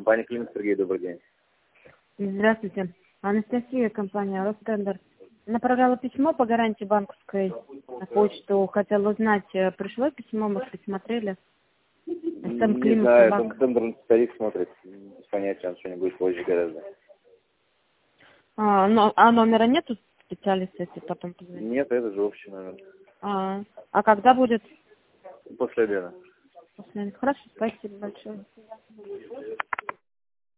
Компания Климат, Сергей, добрый день. Здравствуйте. Анастасия, компания Ростендер. Направляла письмо по гарантии банковской на почту. Хотела узнать, пришло письмо, может быть, смотрели? Не знаю, это тендерный старик смотрит. Без понятия, он сегодня будет позже гораздо. А номера нету специалиста, если потом позвонить? Нет, это же общий номер. А когда будет? После обеда. Хорошо, спасибо большое.